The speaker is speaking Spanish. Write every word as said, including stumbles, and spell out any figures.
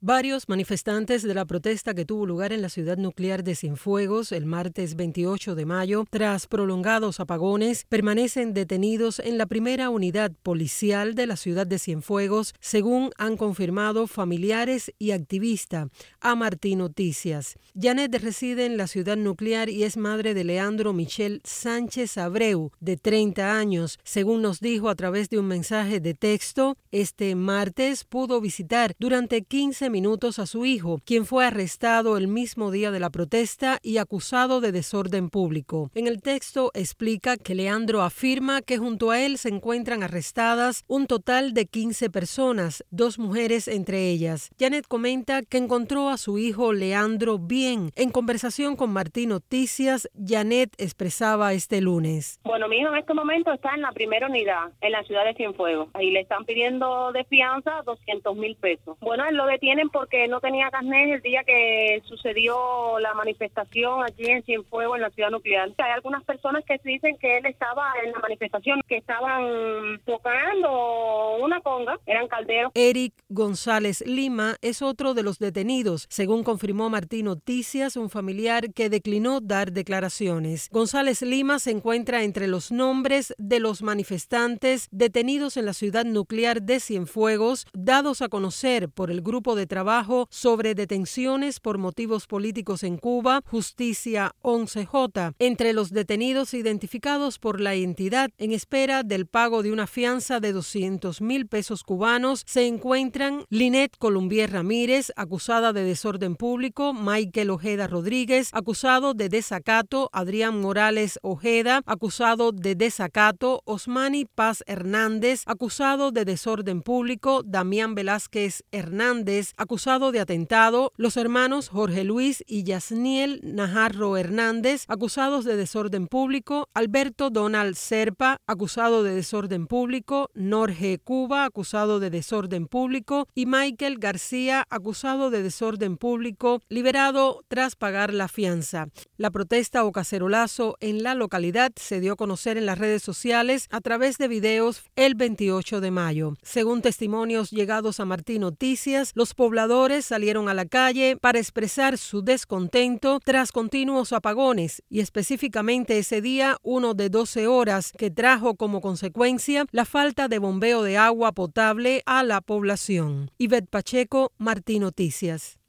Varios manifestantes de la protesta que tuvo lugar en la ciudad nuclear de Cienfuegos el martes veintiocho de mayo, tras prolongados apagones, permanecen detenidos en la primera unidad policial de la ciudad de Cienfuegos, según han confirmado familiares y activistas a Martí Noticias. Janet reside en la ciudad nuclear y es madre de Leandro Michel Sánchez Abreu, de treinta años. Según nos dijo a través de un mensaje de texto, este martes pudo visitar durante quince minutos a su hijo, quien fue arrestado el mismo día de la protesta y acusado de desorden público. En el texto explica que Leandro afirma que junto a él se encuentran arrestadas un total de quince personas, dos mujeres entre ellas. Janet comenta que encontró a su hijo Leandro bien. En conversación con Martí Noticias, Janet expresaba este lunes. Bueno, mi hijo en este momento está en la primera unidad, en la ciudad de Cienfuegos. Ahí le están pidiendo de fianza doscientos mil pesos. Bueno, él lo detienen porque no tenía carnet el día que sucedió la manifestación allí en Cienfuegos, en la ciudad nuclear. Hay algunas personas que dicen que él estaba en la manifestación, que estaban tocando una conga, eran calderos. Eric González Lima es otro de los detenidos, según confirmó Martí Noticias, un familiar que declinó dar declaraciones. González Lima se encuentra entre los nombres de los manifestantes detenidos en la ciudad nuclear de Cienfuegos, dados a conocer por el Grupo de Trabajo sobre Detenciones por Motivos Políticos en Cuba, Justicia once J. Entre los detenidos identificados por la entidad en espera del pago de una fianza de doscientos mil pesos cubanos se encuentran Linet Columbier Ramírez, acusada de desorden público, Michael Ojeda Rodríguez, acusado de desacato, Adrián Morales Ojeda, acusado de desacato, Osmani Paz Hernández, acusado de desorden público, Damián Velázquez Hernández, acusado de atentado, los hermanos Jorge Luis y Yasniel Najarro Hernández, acusados de desorden público, Alberto Donald Serpa, acusado de desorden público, Norge Cuba, acusado de desorden público, y Michael García, acusado de desorden público, liberado tras pagar la fianza. La protesta o cacerolazo en la localidad se dio a conocer en las redes sociales a través de videos el veintiocho de mayo. Según testimonios llegados a Martí Noticias, los pobladores salieron a la calle para expresar su descontento tras continuos apagones y específicamente ese día uno de doce horas que trajo como consecuencia la falta de bombeo de agua potable a la población. Ivette Pacheco, Martí Noticias.